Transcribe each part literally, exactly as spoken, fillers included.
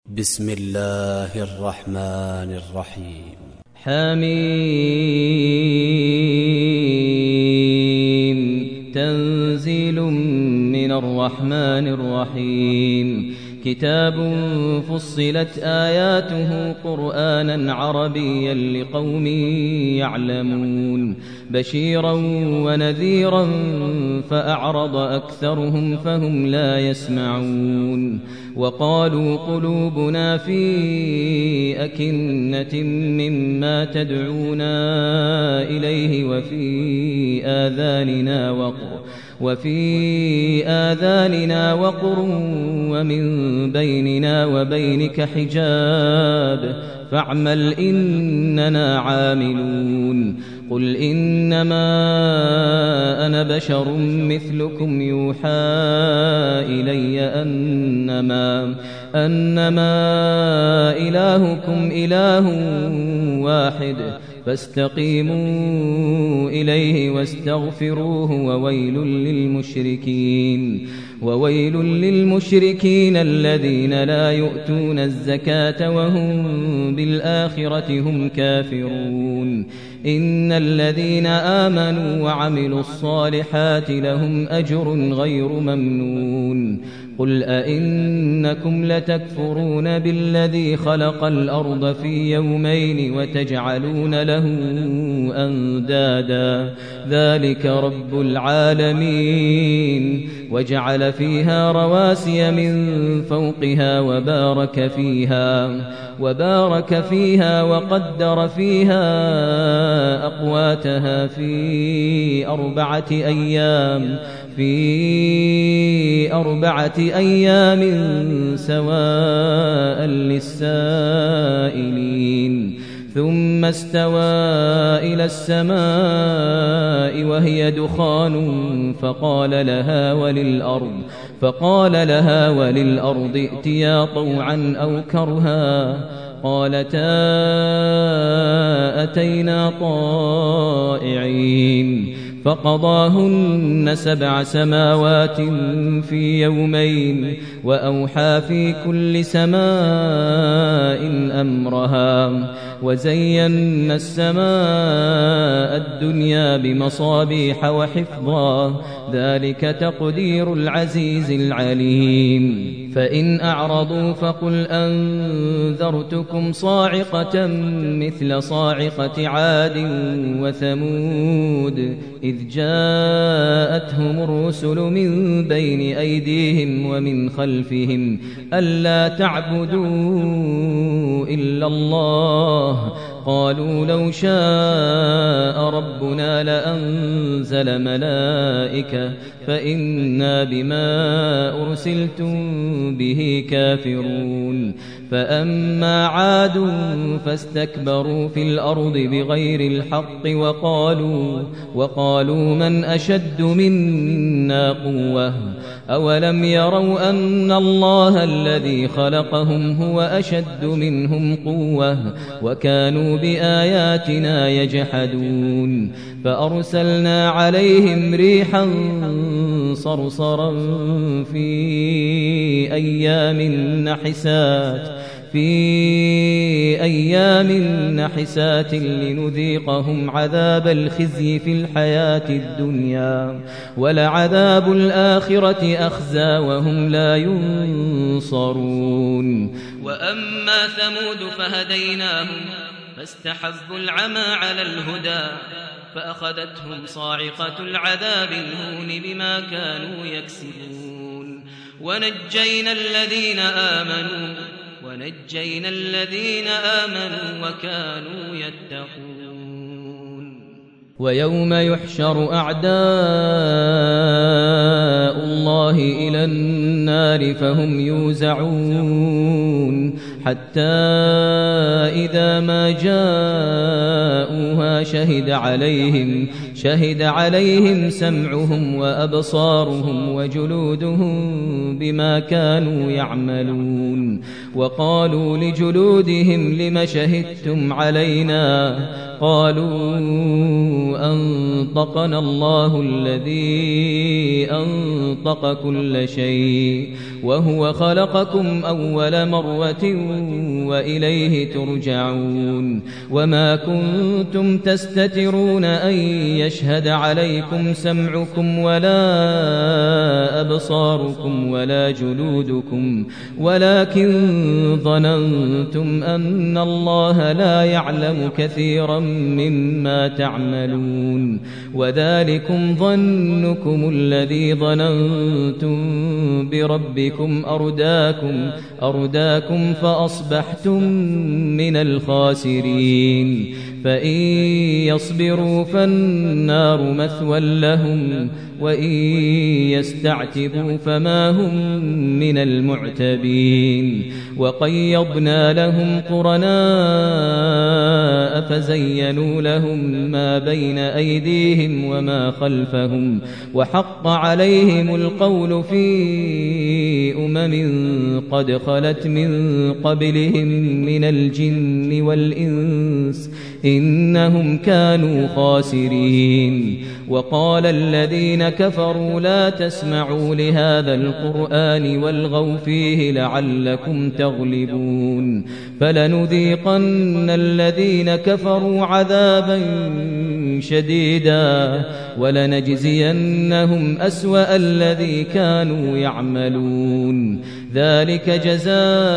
بسم الله الرحمن الرحيم. حميم تنزيل من الرحمن الرحيم. كتاب فصلت آياته قرآنا عربيا لقوم يعلمون بشيرا ونذيرا فأعرض أكثرهم فهم لا يسمعون. وقالوا قلوبنا في أكنة مما تدعونا إليه وفي آذاننا وقر وفي آذاننا وقر ومن بيننا وبينك حجاب فاعمل إننا عاملون. قل إنما أنا بشر مثلكم يوحى إلي أنما أنما إلهكم إله واحد فاستقيموا إليه واستغفروه وويل للمشركين وويل للمشركين الذين لا يؤتون الزكاة وهم بالآخرة هم كافرون. إن الذين آمنوا وعملوا الصالحات لهم أجر غير ممنون. قل أئنكم لتكفرون بالذي خلق الأرض في يومين وتجعلون له أندادا ذلك رب العالمين. وجعل فيها رواسي من فوقها وبارك فيها وبارك فيها وقدر فيها أقواتها في أربعة أيام في أربعة أيام سواء للسائلين. ثم استوى إلى السماء وهي دخان فقال لها وللأرض فقال لها وللأرض ائتيا طوعا أو كرها قالتا أتينا طائعين. فقضاهن سبع سماوات في يومين وأوحى في كل سماء أمرها وزينا السماء الدنيا بمصابيح وحفظا ذلك تقدير العزيز العليم. فإن أعرضوا فقل أنذرتكم صاعقة مثل صاعقة عاد وثمود إذ جاءتهم الرسل من بين أيديهم ومن خلفهم ألا تعبدوا إلا الله قالوا لو شاء ربنا لأنزل ملائكة فإنا بما أرسلتم به كافرون. فأما عاد فاستكبروا في الأرض بغير الحق وقالوا وقالوا من أشد منا قوة أولم يروا أن الله الذي خلقهم هو أشد منهم قوة وكانوا بآياتنا يجحدون. فأرسلنا عليهم ريحا صرصرا في أيام نحسات في أيام نحسات لنذيقهم عذاب الخزي في الحياة الدنيا ولعذاب الآخرة أخزى وهم لا ينصرون. وأما ثمود فهديناهم فاستحبوا العمى على الهدى فأخذتهم صاعقة العذاب الهون بما كانوا يكسبون. ونجينا الذين آمنوا ونجينا الذين آمنوا وكانوا يتقون. ويوم يحشر أعداء الله إلى النار فهم يوزعون حتى إذا ما جاءوها شهد عليهم شهد عليهم سمعهم وأبصارهم وجلودهم بما كانوا يعملون. وقالوا لجلودهم لم شهدتم علينا قالوا أنطقنا الله الذي أنطق كل شيء وهو خلقكم أول مرة وإليه ترجعون وما كنتم تستترون أن يشهد عليكم سمعكم ولا أبصاركم ولا جلودكم ولكن ظننتم أن الله لا يعلم كثيرا مما تعملون وذلكم ظنكم الذي ظننتم بربكم أرداكم أرداكم فأصبحتم من الخاسرين فإن يصبروا فالنار مثوى لهم وإن يستعتبوا فما هم من المعتبين وقيضنا لهم قرناء فزينوا لهم ما بين أيديهم وما خلفهم وحق عليهم القول في أمم قد خلت من قبلهم من الجن والإنس إنهم كانوا خاسرين وقال الذين كفروا لا تسمعوا لهذا القرآن والغوا فيه لعلكم تغلبون فلنذيقن الذين كفروا عذابا شديدا ولنجزينهم أسوأ الذي كانوا يعملون ذلك جزاء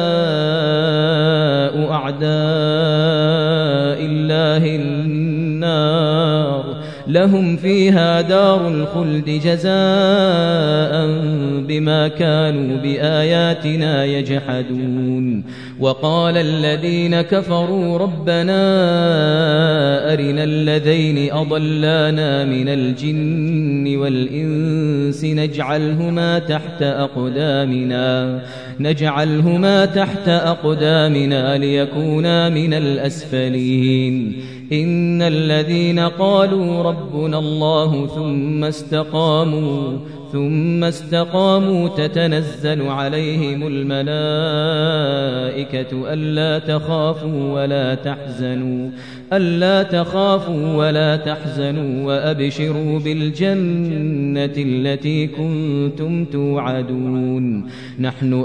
أعداء الله النار لهم فيها دار الخلد جزاء بما كانوا بآياتنا يجحدون وقال الذين كفروا ربنا أرنا الذين أضلانا من الجن والإنس نجعلهما تحت أقدامنا نجعلهما تحت أقدامنا ليكونا من الأسفلين إن الذين قالوا ربنا الله ثم استقاموا ثم استقاموا تتنزل عليهم الملائكة ألا تخافوا ولا تحزنوا ألا تخافوا ولا تحزنوا وأبشروا بالجنة التي كنتم توعدون نحن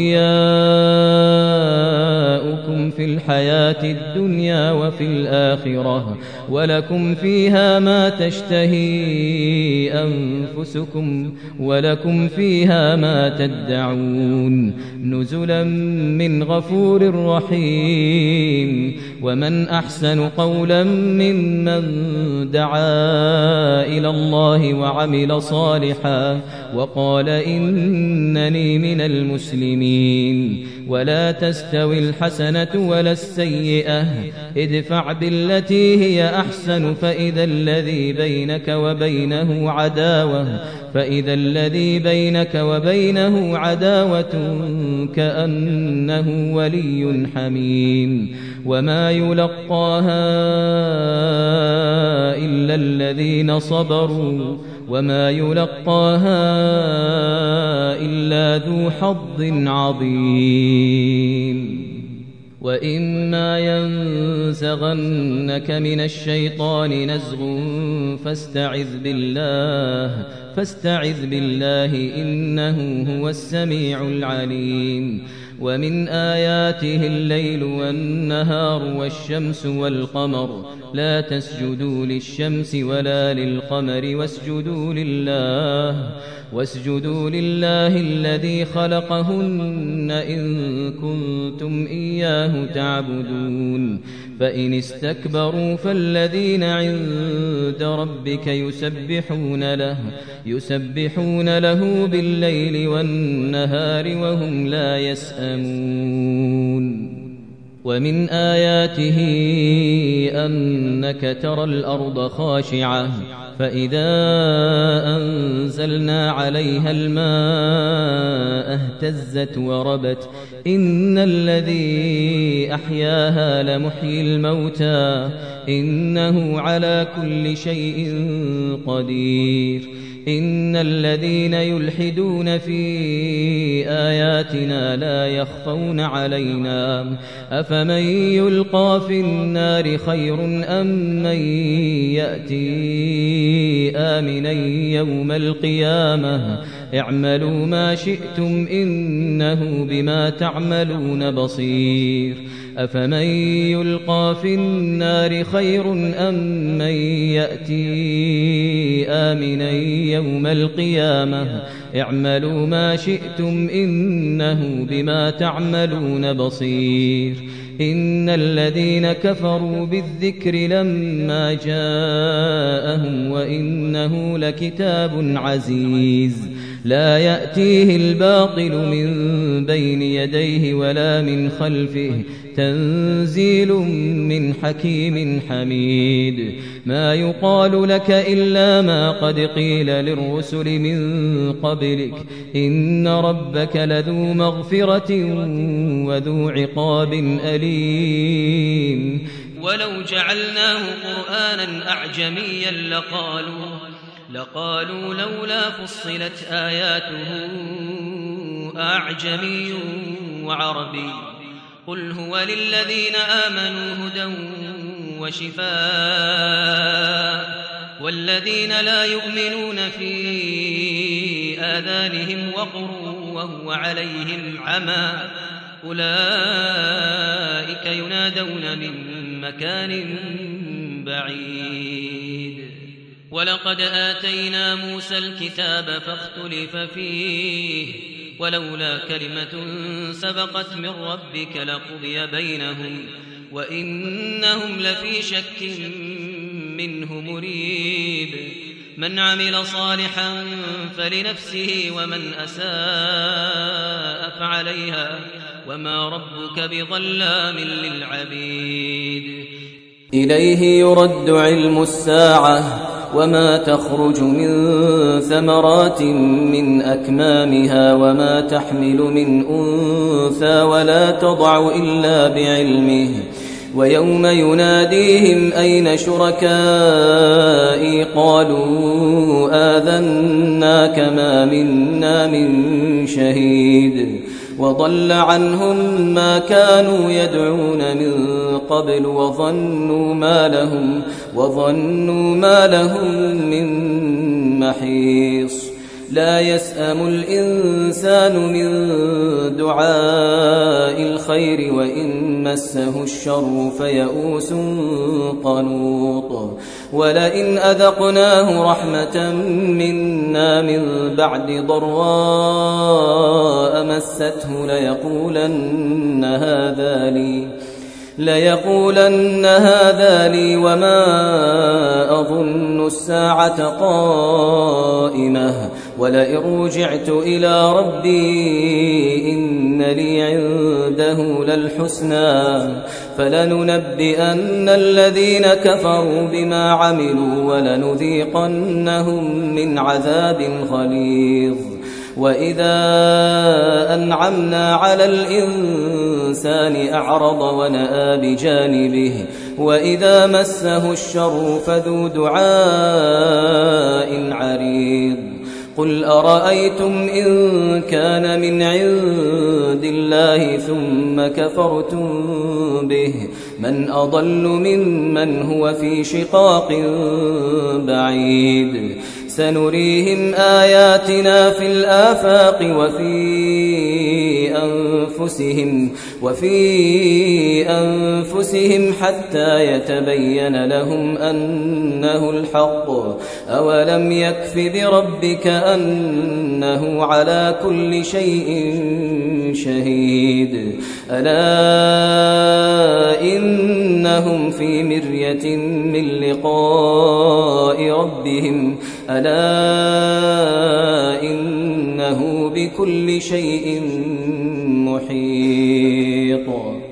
أولياؤكم في الحياة الدنيا وفي الآخرة ولكم فيها ما تشتهي أنفسكم ولكم فيها ما تدعون نزلا من غفور رحيم ومن أحسن قولا ممن دعا إلى الله وعمل صالحا وقال إنني من المسلمين ولا تستوي الحسنة ولا السيئة ادفع بالتي هي أحسن فإذا الذي بينك وبينه عداوة فإذا الذي بينك وبينه عداوة كأنه ولي حميم وما يلقاها إلا الذين صبروا وما يلقاها إلا ذو حظ عظيم وإما ينزغنك من الشيطان نزغ فاستعذ بالله فاستعذ بالله إنه هو السميع العليم ومن آياته الليل والنهار والشمس والقمر لا تسجدوا للشمس ولا للقمر واسجدوا لله واسجدوا لله الذي خلقهن إن كنتم إياه تعبدون فإن استكبروا فالذين عند ربك يسبحون له يسبحون له بالليل والنهار وهم لا يسأمون ومن آياته أنك ترى الأرض خاشعة فإذا أنزلنا عليها الماء اهتزت وربت إن الذي أحياها لمحيي الموتى إنه على كل شيء قدير إن الذين يلحدون في آياتنا لا يخفون علينا أفمن يلقى في النار خير أم من يأتي آمنا يوم القيامة اعملوا ما شئتم إنه بما تعملون بصير أفمن يلقى في النار خير أم من يأتي آمنا يوم القيامة اعملوا ما شئتم إنه بما تعملون بصير إن الذين كفروا بالذكر لما جاءهم وإنه لكتاب عزيز لا يأتيه الباطل من بين يديه ولا من خلفه تنزيل من حكيم حميد ما يقال لك إلا ما قد قيل للرسل من قبلك إن ربك لذو مغفرة وذو عقاب أليم ولو جعلناه قرآنا أعجميا لقالوا لقالوا لولا فصلت آياته أعجمي وعربي قل هو للذين آمنوا هدى وشفاء والذين لا يؤمنون في آذانهم وقر وهو عليهم عمى أولئك ينادون من مكان بعيد ولقد آتينا موسى الكتاب فاختلف فيه ولولا كلمة سبقت من ربك لقضي بينهم وإنهم لفي شك منه مريب من عمل صالحا فلنفسه ومن أساء فعليها وما ربك بظلام للعبيد إليه يرد علم الساعة وما تخرج من ثمرات من أكمامها وما تحمل من أنثى ولا تضع إلا بعلمه ويوم يناديهم أين شركائي قالوا آذناك ما منا من شهيد وضل عنهم ما كانوا يدعون من قبل وظنوا ما لهم وظنوا ما لهم من محيص لا يسأم الإنسان من دعاء الخير وإن مسه الشر فيئوس قنوط ولئن أذقناه رحمة منا من بعد ضراء مسته ليقولن هذا لي ليقولن هذا لي وما أظن الساعة قائمة ولئن رجعت إلى ربي إن لي عنده للحسنى فلننبئن الذين كفروا بما عملوا ولنذيقنهم من عذاب غليظ وإذا أنعمنا على الإنسان أعرض ونأى بجانبه وإذا مسه الشر فذو دعاء عريض قل أرأيتم إن كان من عند الله ثم كفرتم به من أضل ممن هو في شقاق بعيد سنريهم آياتنا في الآفاق وفي أنفسهم وفي أنفسهم حتى يتبين لهم أنه الحق أولم يكف بربك أنه على كل شيء شهيد ألا إنهم في مرية من لقاء ربهم ألا إنه بكل شيء محيط